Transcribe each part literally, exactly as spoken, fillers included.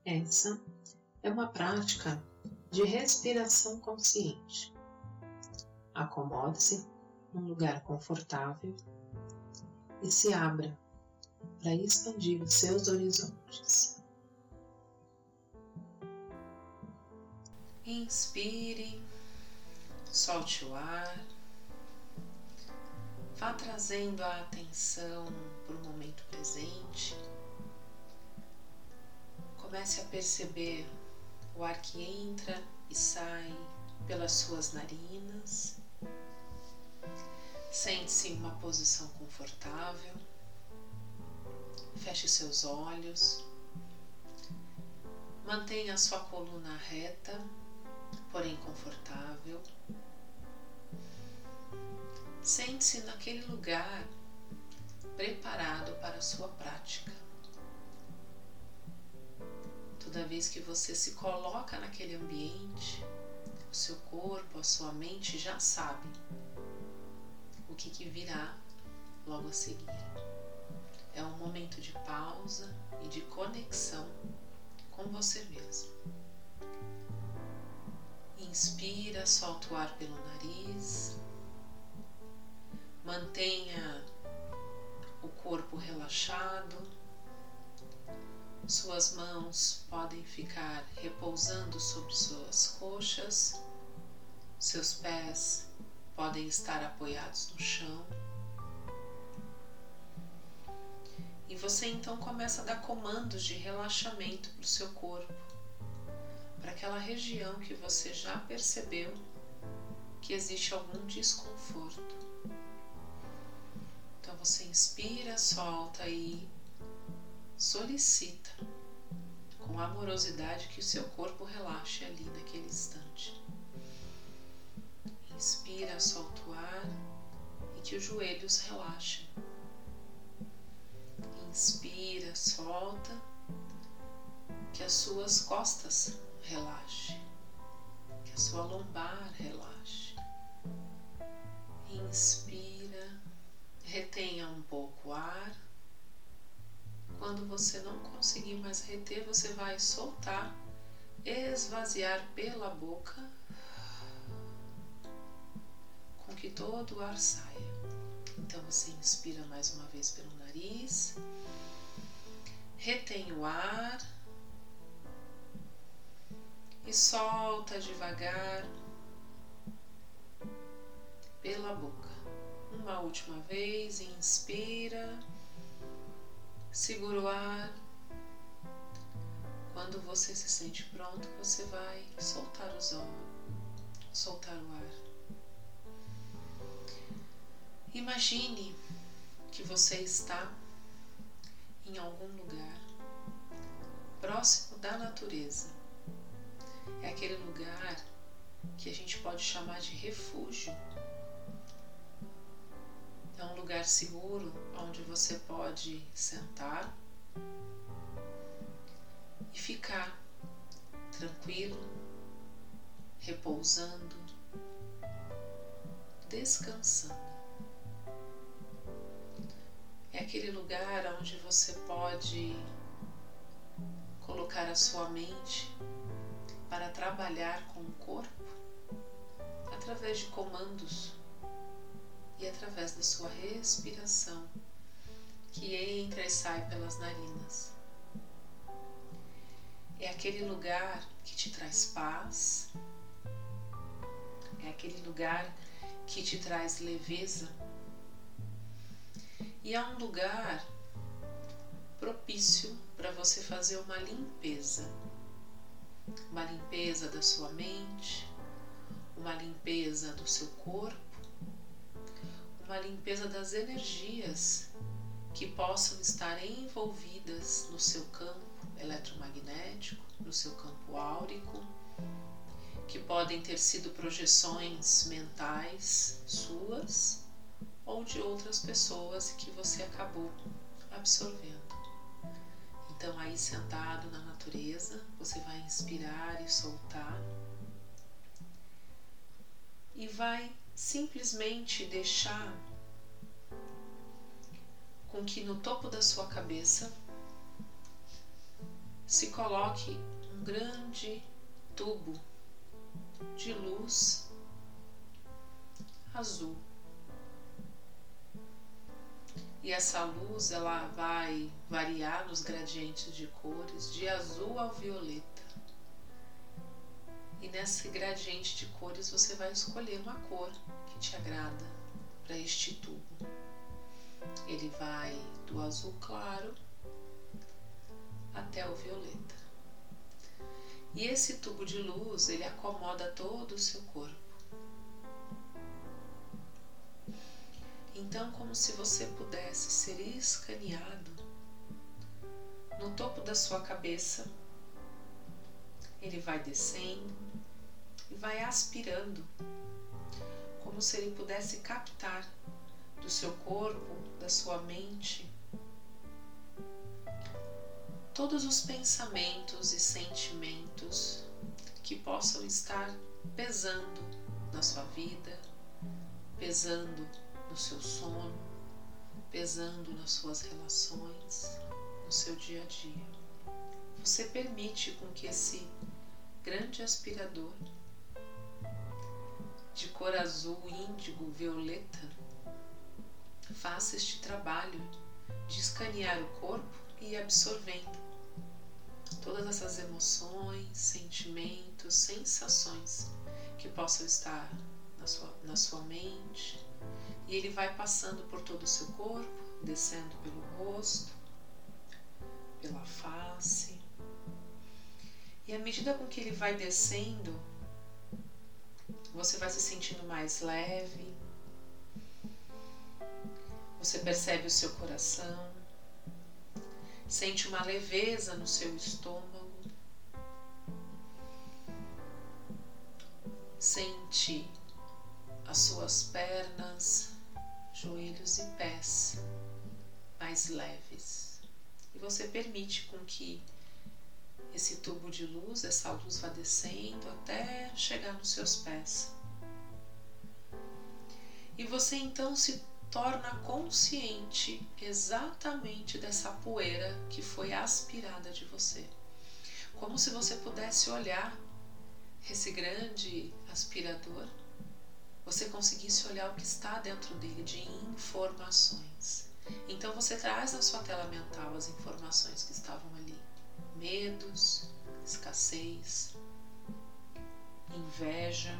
Essa é uma prática de respiração consciente. Acomode-se num lugar confortável e se abra para expandir os seus horizontes. Inspire, solte o ar, vá trazendo a atenção para o momento presente. Comece a perceber o ar que entra e sai pelas suas narinas. Sente-se em uma posição confortável. Feche seus olhos. Mantenha a sua coluna reta, porém confortável. Sente-se naquele lugar preparado para a sua prática. Toda vez que você se coloca naquele ambiente, o seu corpo, a sua mente já sabe o que, que virá logo a seguir. É um momento de pausa e de conexão com você mesmo. Inspira, solta o ar pelo nariz. Mantenha o corpo relaxado. Suas mãos podem ficar repousando sobre suas coxas. Seus pés podem estar apoiados no chão. E você então começa a dar comandos de relaxamento para o seu corpo, para aquela região que você já percebeu que existe algum desconforto. Então você inspira, solta e solicita com amorosidade que o seu corpo relaxe ali naquele instante. Inspira, solta o ar e que os joelhos relaxem. Inspira, solta, que as suas costas relaxem, que a sua lombar relaxe. Inspira, retenha um pouco o ar. Quando você não conseguir mais reter, você vai soltar, esvaziar pela boca, com que todo o ar saia. Então você inspira mais uma vez pelo nariz, retém o ar e solta devagar pela boca. Uma última vez, inspira, segura o ar. Quando você se sente pronto, você vai soltar os olhos, soltar o ar. Imagine que você está em algum lugar próximo da natureza. É aquele lugar que a gente pode chamar de refúgio. É um lugar seguro onde você pode sentar e ficar tranquilo, repousando, descansando. É aquele lugar onde você pode colocar a sua mente para trabalhar com o corpo através de comandos e através da sua respiração que entra e sai pelas narinas. É aquele lugar que te traz paz, é aquele lugar que te traz leveza. E é um lugar propício para você fazer uma limpeza. Uma limpeza da sua mente, uma limpeza do seu corpo, uma limpeza das energias que possam estar envolvidas no seu campo eletromagnético, no seu campo áurico, que podem ter sido projeções mentais suas ou de outras pessoas que você acabou absorvendo. Então, aí sentado na natureza, você vai inspirar e soltar e vai simplesmente deixar com que no topo da sua cabeça se coloque um grande tubo de luz azul. E essa luz ela vai variar nos gradientes de cores, de azul ao violeta. E nesse gradiente de cores você vai escolher uma cor que te agrada para este tubo. Ele vai do azul claro até o violeta. E esse tubo de luz, ele acomoda todo o seu corpo. Então, como se você pudesse ser escaneado no topo da sua cabeça, ele vai descendo e vai aspirando, como se ele pudesse captar do seu corpo, da sua mente, todos os pensamentos e sentimentos que possam estar pesando na sua vida, pesando no seu sono, pesando nas suas relações, no seu dia a dia. Você permite com que esse grande aspirador de cor azul, índigo, violeta faça este trabalho de escanear o corpo e ir absorvendo todas essas emoções, sentimentos, sensações que possam estar na sua, na sua mente. E ele vai passando por todo o seu corpo, descendo pelo rosto, pela face. E à medida com que ele vai descendo, você vai se sentindo mais leve. Você percebe o seu coração, sente uma leveza no seu estômago, sente as suas pernas, joelhos e pés mais leves. E você permite com que esse tubo de luz, essa luz vá descendo até chegar nos seus pés. E você então se torna consciente exatamente dessa poeira que foi aspirada de você. Como se você pudesse olhar esse grande aspirador, você conseguisse olhar o que está dentro dele de informações. Então você traz na sua tela mental as informações que estavam ali. Medos, escassez, inveja,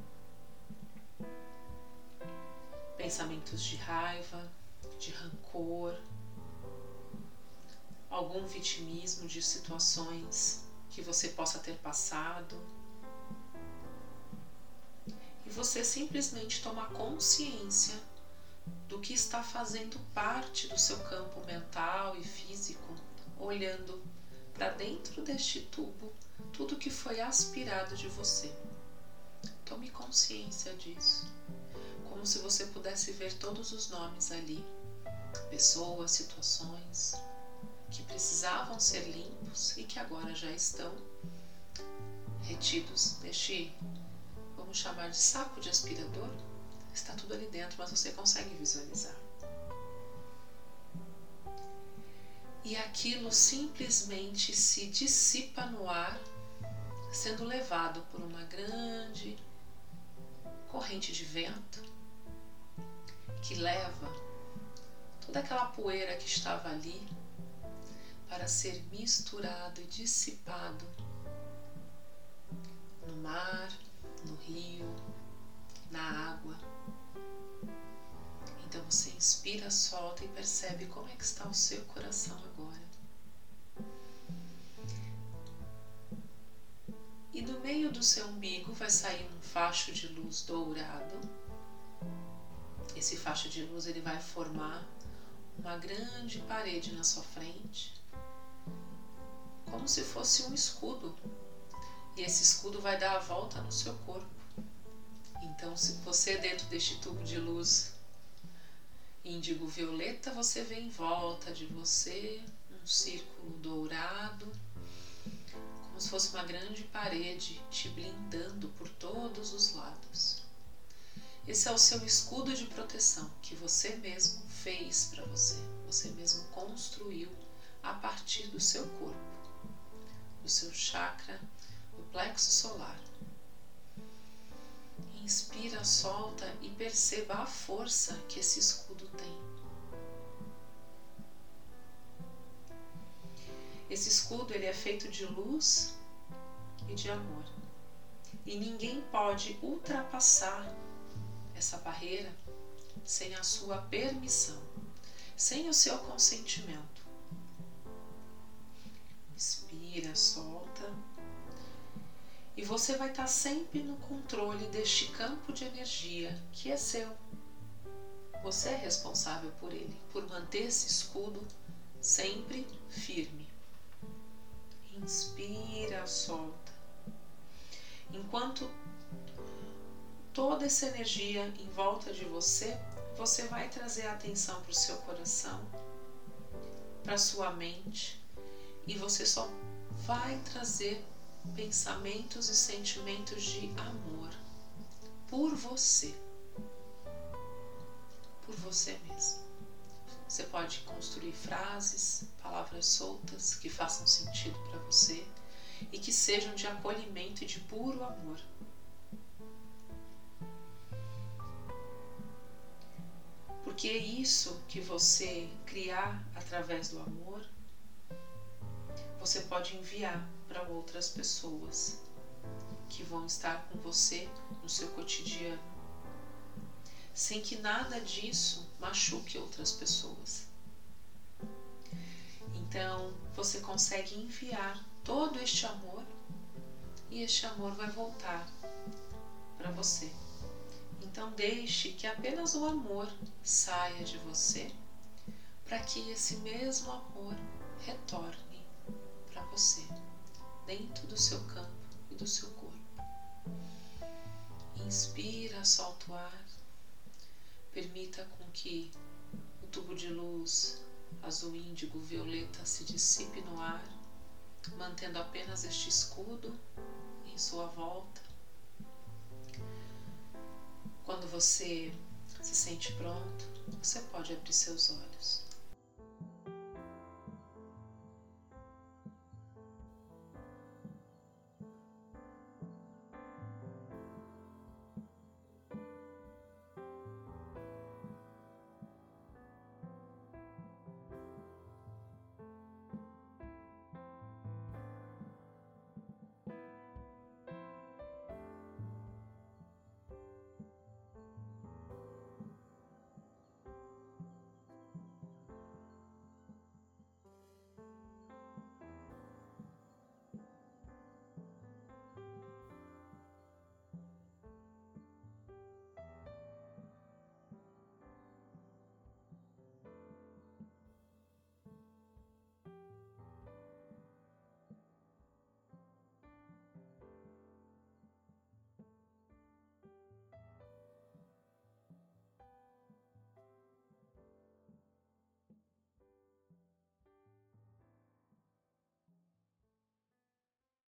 pensamentos de raiva, de rancor, algum vitimismo de situações que você possa ter passado. E você simplesmente toma consciência do que está fazendo parte do seu campo mental e físico, olhando para dentro deste tubo tudo que foi aspirado de você. Tome consciência disso, como se você pudesse ver todos os nomes ali, pessoas, situações que precisavam ser limpos e que agora já estão retidos neste, vamos chamar de saco de aspirador. Está tudo ali dentro, mas você consegue visualizar. E aquilo simplesmente se dissipa no ar, sendo levado por uma grande corrente de vento que leva toda aquela poeira que estava ali para ser misturado e dissipado no mar, no rio, na água. Então você inspira, solta e percebe como é que está o seu coração agora. E do meio do seu umbigo vai sair um facho de luz dourado. Esse facho de luz ele vai formar uma grande parede na sua frente, como se fosse um escudo. E esse escudo vai dar a volta no seu corpo. Então, se você dentro deste tubo de luz índigo violeta, você vê em volta de você um círculo dourado, como se fosse uma grande parede te blindando por todos os lados. Esse é o seu escudo de proteção que você mesmo fez para você, você mesmo construiu a partir do seu corpo. do seu chakra do plexo solar. Inspira, solta e perceba a força que esse escudo tem. Esse escudo ele é feito de luz e de amor. E ninguém pode ultrapassar essa barreira sem a sua permissão, sem o seu consentimento. Inspira, solta. E você vai estar sempre no controle deste campo de energia que é seu. Você é responsável por ele, por manter esse escudo sempre firme. Inspira, solta. Enquanto toda essa energia em volta de você, você vai trazer a atenção para o seu coração, para a sua mente, e você só vai trazer pensamentos e sentimentos de amor por você, por você mesmo. Você pode construir frases, palavras soltas que façam sentido para você e que sejam de acolhimento e de puro amor. Porque é isso que você criar através do amor, você pode enviar para outras pessoas que vão estar com você no seu cotidiano, sem que nada disso machuque outras pessoas. Então, você consegue enviar todo este amor e este amor vai voltar para você. Então, deixe que apenas o amor saia de você para que esse mesmo amor retorne para você, dentro do seu campo e do seu corpo. Inspira, solta o ar. Permita com que o tubo de luz azul, índigo, violeta se dissipe no ar, mantendo apenas este escudo em sua volta. Quando você se sente pronto, você pode abrir seus olhos.